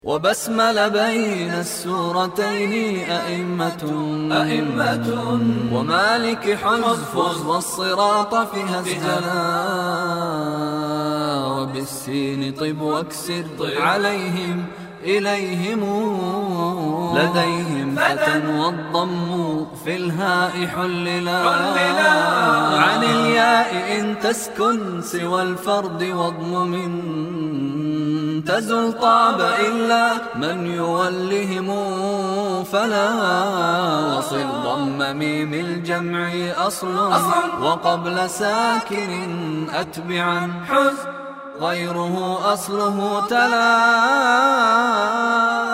وبسمل بين السورتين أئمة ومالك حفظ والصراط فيها اسجلا وبالسين طب واكسر عليهم إليهم لديهم فتى والضم في الهاء حللا عن الياء إن تسكن سوى الفرد واضمم تزل طاب إلا من يولهم فلا وصل ضم ميم الجمع أصل وقبل ساكن أتبعا غيره أصله تلا